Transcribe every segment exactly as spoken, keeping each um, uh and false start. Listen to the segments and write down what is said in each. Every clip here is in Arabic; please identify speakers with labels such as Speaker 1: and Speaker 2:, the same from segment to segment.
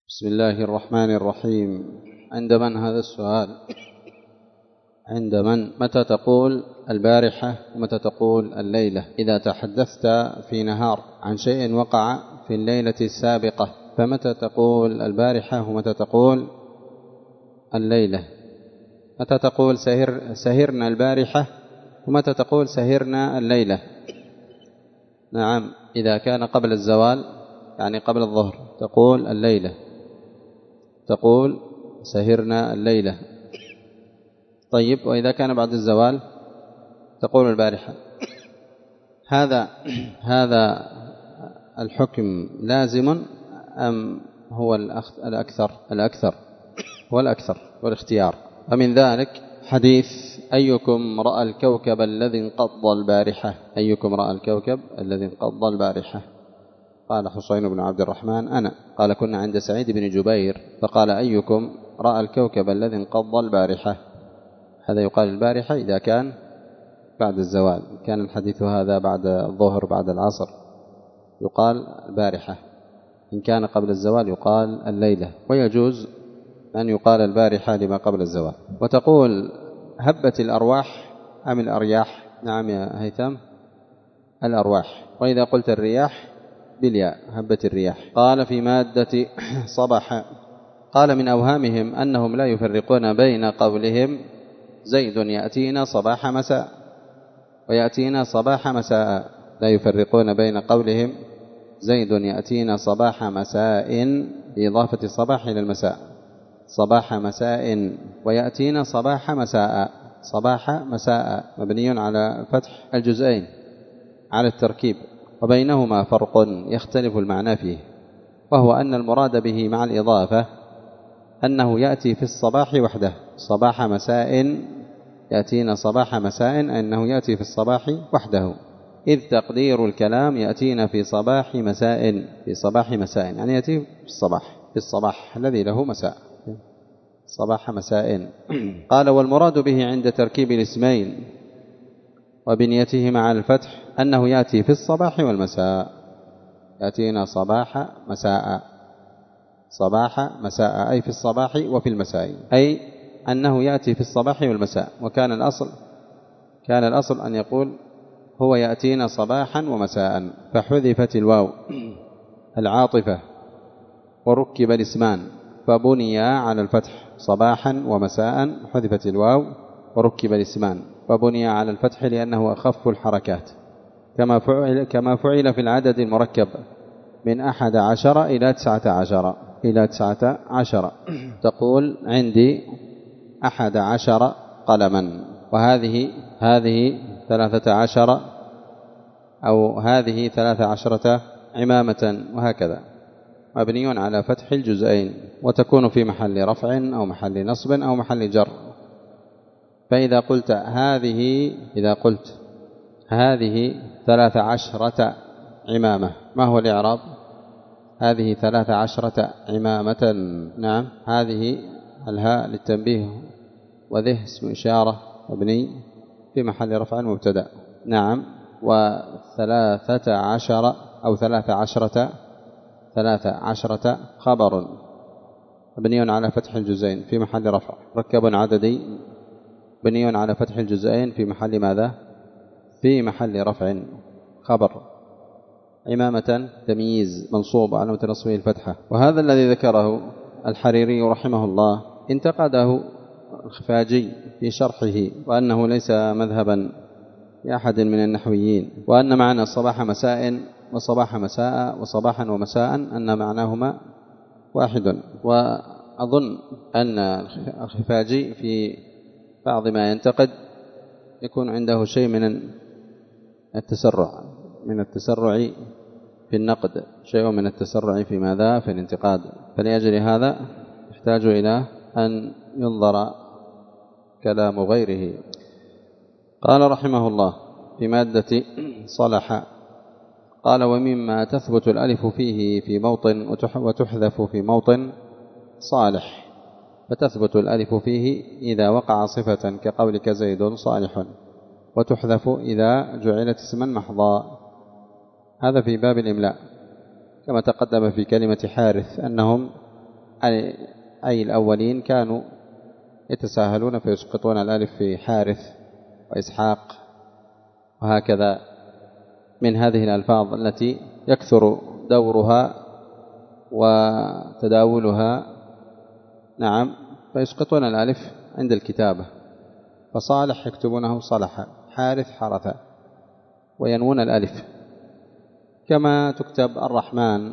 Speaker 1: بسم الله الرحمن الرحيم. عند من هذا السؤال؟ عند من؟ متى تقول البارحة ومتى تقول الليلة؟ إذا تحدثت في نهار عن شيء وقع في الليلة السابقة فمتى تقول البارحة ومتى تقول الليلة؟ متى تقول سهر سهرنا البارحة ومتى تقول سهرنا الليلة؟ نعم، إذا كان قبل الزوال يعني قبل الظهر تقول الليلة، تقول سهرنا الليلة. طيب، وإذا كان بعد الزوال تقول البارحة. هذا هذا الحكم لازم أم هو الأكثر؟ الأكثر هو الأكثر والاختيار. ومن ذلك حديث أيكم رأى الكوكب الذي انقض البارحة؟ أيكم رأى الكوكب الذي انقض البارحة؟ قال حسين بن عبد الرحمن أنا. قال كنا عند سعيد بن جبير فقال أيكم رأى الكوكب الذي انقض البارحة؟ هذا يقال البارحة إذا كان بعد الزوال. كان الحديث هذا بعد الظهر بعد العصر يقال البارحة. إن كان قبل الزوال يقال الليلة، ويجوز أن يقال البارحة لما قبل الزوال. وتقول هبت الأرواح أم الأرياح؟ نعم يا هيثم، الأرواح. وإذا قلت الرياح بالياء، هبت الرياح. قال في مادة صباح، قال من أوهامهم أنهم لا يفرقون بين قولهم زيد يأتينا صباح مساء ويأتينا صباح مساء، لا يفرقون بين قولهم زيد يأتينا صباح مساء بإضافة الصباح إلى المساء، صباح مساء، ويأتينا صباح مساء، صباح مساء مبني على فتح الجزئين على التركيب، وبينهما فرق يختلف المعنى فيه، وهو أن المراد به مع الإضافة أنه يأتي في الصباح وحده، صباح مساء يأتينا صباح مساء، أنه يأتي في الصباح وحده، إذ تقدير الكلام يأتينا في صباح مساء، في صباح مساء يعني يأتي في الصباح، في الصباح الذي له مساء، صباح مساء. قال والمراد به عند تركيب الاسمين وبنيتهما على الفتح أنه يأتي في الصباح والمساء، يأتينا صباح مساء، صباح مساء أي في الصباح وفي المساء، أي أنه يأتي في الصباح والمساء. وكان الأصل كان الأصل أن يقول هو يأتينا صباحا ومساء، فحذفت الواو العاطفة وركب الاسمان فبنيا على الفتح، صباحا ومساء حذفت الواو وركب الاسمان وبني على الفتح لأنه أخف الحركات، كما فعل, كما فعل في العدد المركب من أحد عشر إلى تسعة عشر إلى تسعة عشر. تقول عندي أحد عشر قلما، وهذه هذه ثلاثة عشر، أو هذه ثلاثة عشرة عمامة، وهكذا، مبني على فتح الجزئين، وتكون في محل رفع أو محل نصب أو محل جر. فإذا قلت هذه إذا قلت هذه ثلاث عشرة عمامة، ما هو الإعراب؟ هذه ثلاث عشرة عمامة. نعم، هذه الهاء للتنبيه وذه اسم إشارة مبني في محل رفع مبتدأ. نعم، وثلاثة عشر أو ثلاث عشرة ثلاث عشرة خبر مبني على فتح الجزئين في محل رفع، ركب عددي بني على فتح الجزئين في محل ماذا؟ في محل رفع خبر. عمامة تمييز منصوب على نصبه الفتحة. وهذا الذي ذكره الحريري رحمه الله انتقده الخفاجي في شرحه، وأنه ليس مذهبا لأحد من النحويين، وأن معنى صباح مساء وصباح مساء وصباحا ومساء أن معناهما واحد. وأظن أن الخفاجي في بعض ما ينتقد يكون عنده شيء من التسرع من التسرع في النقد، شيء من التسرع في ماذا؟ في الانتقاد. فلأجل هذا يحتاج إلى أن ينظر كلام غيره. قال رحمه الله في مادة صلح، قال ومما تثبت الألف فيه في موطن وتحذف في موطن صالح، فتثبت الألف فيه إذا وقع صفة كقولك زيد صالح، وتحذف إذا جعلت اسما محضا. هذا في باب الإملاء، كما تقدم في كلمة حارث أنهم أي الأولين كانوا يتساهلون فيسقطون الألف في حارث وإسحاق وهكذا من هذه الألفاظ التي يكثر دورها وتداولها، نعم، فيسقطون الألف عند الكتابة، فصالح يكتبونه صلح، حارث حرث، وينوون الألف. كما تكتب الرحمن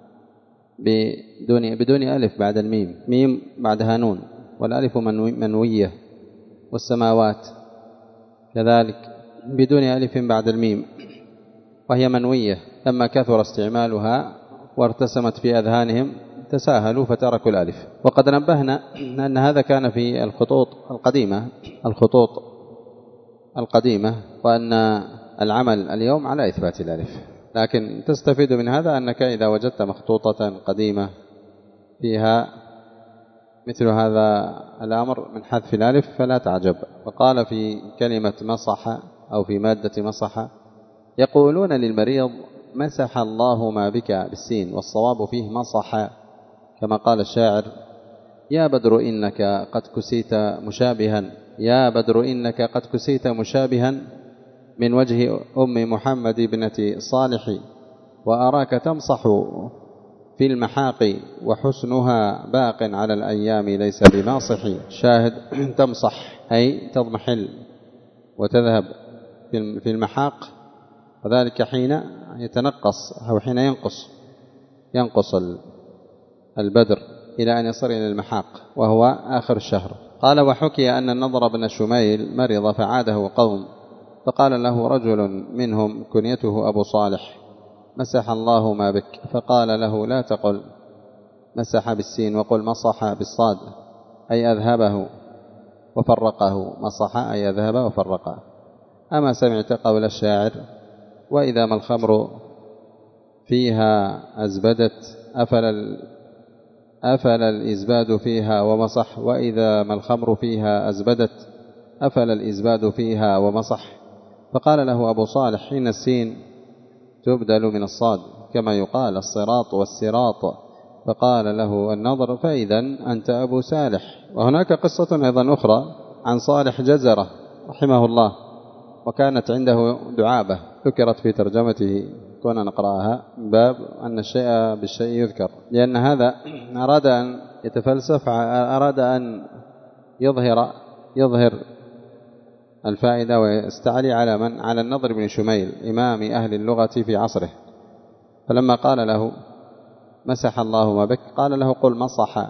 Speaker 1: بدون بدون ألف بعد الميم، ميم بعدها نون، والألف منوية، والسماوات كذلك بدون ألف بعد الميم وهي منوية. لما كثر استعمالها وارتسمت في أذهانهم تساهلوا فتركوا الألف. وقد نبهنا أن هذا كان في الخطوط القديمة الخطوط القديمة وأن العمل اليوم على إثبات الألف. لكن تستفيد من هذا أنك إذا وجدت مخطوطة قديمة فيها مثل هذا الأمر من حذف الألف فلا تعجب. وقال في كلمة مصح أو في مادة مصح: يقولون للمريض مسح الله ما بك بالسين، والصواب فيه مصح، كما قال الشاعر: يا بدر إنك قد كسيت مشابها يا بدر إنك قد كسيت مشابها من وجه أم محمد ابنة صالح، وأراك تمصح في المحاق وحسنها باق على الأيام ليس بماصح. شاهد تمصح أي تضمحل وتذهب في المحاق، وذلك حين يتنقص أو حين ينقص ينقص البدر إلى أن يصل إلى المحاق وهو آخر الشهر. قال: وحكي أن النضر بن شميل مرض فعاده قوم، فقال له رجل منهم كنيته أبو صالح: مسح الله ما بك. فقال له: لا تقل مسح بالسين، وقل مصح بالصاد أي أذهبه وفرقه. مصح أي أذهب وفرقه. أما سمعت قول الشاعر: وإذا ما الخمر فيها أزبدت أفل, أفل الإزباد فيها ومصح، وإذا ما الخمر فيها أزبدت أفل الإزباد فيها ومصح. فقال له أبو صالح: إن السين تبدل من الصاد كما يقال الصراط والسراط. فقال له النضر: فإذا أنت أبو صالح. وهناك قصة أيضا أخرى عن صالح جزرة رحمه الله، وكانت عنده دعابة ذكرت في ترجمته، كنا نقرأها باب أن الشيء بالشيء يذكر، لأن هذا أراد أن يتفلسف، أراد أن يظهر يظهر الفائدة ويستعلي على من؟ على النضر بن شميل إمام أهل اللغة في عصره. فلما قال له مسح الله ما بك، قال له: قل مصح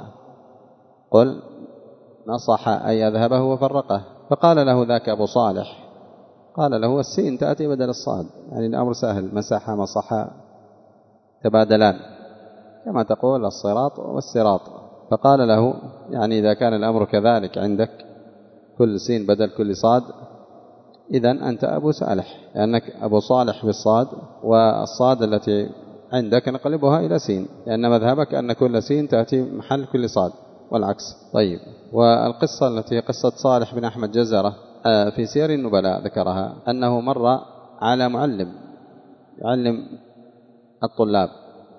Speaker 1: قل مصح أي أذهبه وفرقه. فقال له ذاك أبو صالح، قال له: السين تأتي بدل الصاد، يعني الأمر سهل، مسح مصح تبادلان كما تقول الصراط والسراط. فقال له: يعني إذا كان الأمر كذلك عندك كل سين بدل كل صاد، إذن أنت أبو صالح، لأنك أبو صالح بالصاد، والصاد التي عندك نقلبها إلى سين، لأن مذهبك أن كل سين تأتي محل كل صاد والعكس. طيب، والقصة التي قصة صالح بن أحمد جزرة في سير النبلاء ذكرها أنه مر على معلم يعلم الطلاب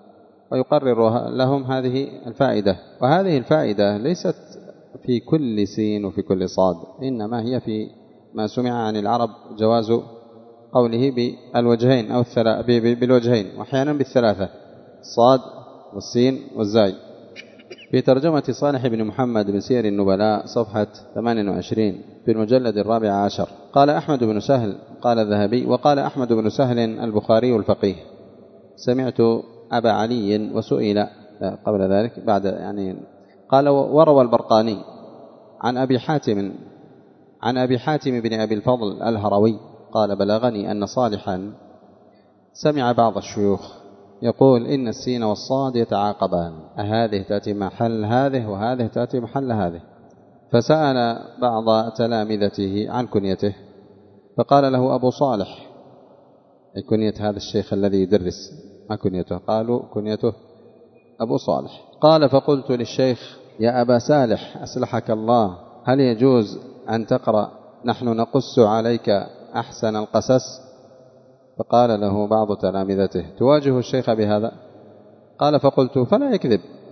Speaker 1: ويقرر لهم هذه الفائدة، وهذه الفائدة ليست في كل سين وفي كل صاد، إنما هي في ما سمع عن العرب جواز قوله بالوجهين أو بالوجهين، وأحيانا بالثلاثة، الصاد والسين والزاي. في ترجمة صالح بن محمد بن سير النبلاء صفحة ثمانية وعشرين في المجلد الرابع عشر، قال أحمد بن سهل قال الذهبي: وقال أحمد بن سهل البخاري الفقيه: سمعت أبا علي وسئل قبل ذلك بعد يعني قال: وروى البرقاني عن أبي حاتم عن أبي حاتم بن أبي الفضل الهروي قال: بلغني أن صالحا سمع بعض الشيوخ يقول: إن السين والصاد يتعاقبان، هذه تأتي محل هذه وهذه تأتي محل هذه. فسأل بعض تلامذته عن كنيته، فقال له أبو صالح، كنية هذا الشيخ الذي يدرس، ما كنيته؟ قالوا كنيته أبو صالح. قال: فقلت للشيخ: يا أبا صالح أصلحك الله، هل يجوز أن تقرأ نحن نقص عليك أحسن القصص؟ فقال له بعض تلامذته: تواجه الشيخ بهذا؟ قال: فقلت: فلا يكذب،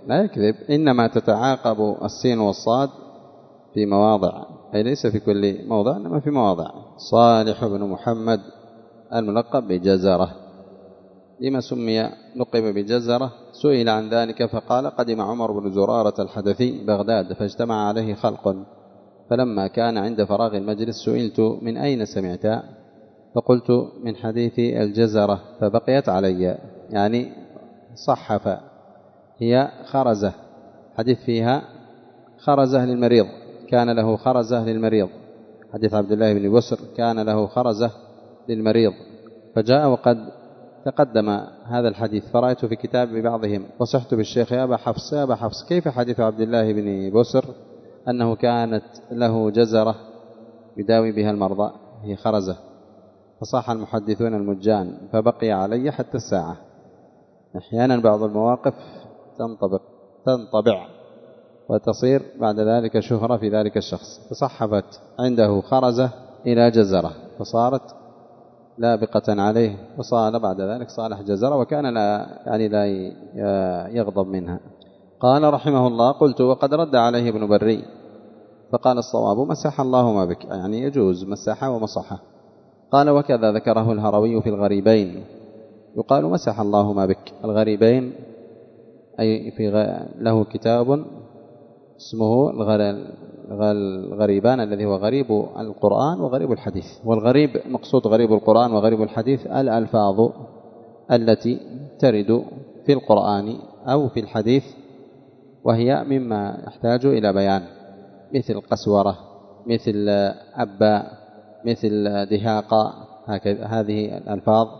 Speaker 1: لا يكذب، إنما تتعاقب السين والصاد في مواضع، أي ليس في كل موضع إنما في مواضع. صالح بن محمد الملقب بجزرة، لما سمي لقب بجزرة؟ سئل عن ذلك فقال قدم عمر بن زرارة الحدثي بغداد فاجتمع عليه خلق، فلما كان عند فراغ المجلس سئلت من أين سمعت؟ فقلت من حديث الجزرة، فبقيت علي، يعني صحف، هي خرزة، حديث فيها خرزة للمريض، كان له خرزة للمريض، حديث عبد الله بن بسر كان له خرزة للمريض، فجاء وقد تقدم هذا الحديث، فرأيت في كتاب بعضهم وصحت بالشيخ يا أبا حفص يا أبا حفص كيف حديث عبد الله بن بسر أنه كانت له جزرة يداوي بها المرضى، هي خرزة، فصاح المحدثون المجان، فبقي علي حتى الساعة. أحيانا بعض المواقف تنطبق تنطبع وتصير بعد ذلك شهرة في ذلك الشخص، فصحبت عنده خرزة إلى جزرة فصارت لابقة عليه، وصار بعد ذلك صالح جزرة، وكان لا يعني لا يغضب منها. قال رحمه الله: قلت وقد رد عليه ابن بري فقال الصواب مسح الله ما بك، يعني يجوز مسح ومصحه. قال وكذا ذكره الهروي في الغريبين، يقال مسح الله ما بك. الغريبين أي في له كتاب اسمه الغريبان الذي هو غريب القرآن وغريب الحديث. والغريب مقصود غريب القرآن وغريب الحديث الألفاظ التي ترد في القرآن أو في الحديث وهي مما يحتاج إلى بيان، مثل قسورة، مثل أباء، مثل دهاقة، هكذا هذه الألفاظ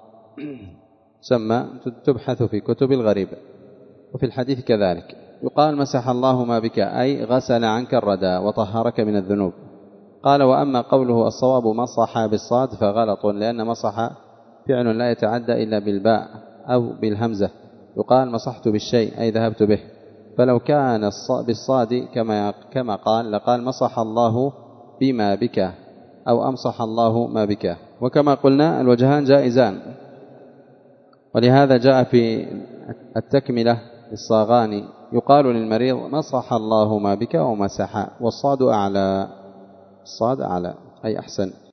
Speaker 1: سمى تبحث في كتب الغريب. وفي الحديث كذلك يقال مسح الله ما بك، أي غسل عنك الردى وطهرك من الذنوب. قال وأما قوله الصواب مصح بالصاد فغلط، لأن مصح فعل لا يتعدى إلا بالباء أو بالهمزة، يقال مصحت بالشيء أي ذهبت به، فلو كان بالصاد كما كما قال لقال مصح الله بما بك أو أمصح الله ما بك. وكما قلنا الوجهان جائزان، ولهذا جاء في التكملة الصاغاني يقال للمريض مصح الله ما بك ومسح، والصاد أعلى، الصاد أعلى أي أحسن.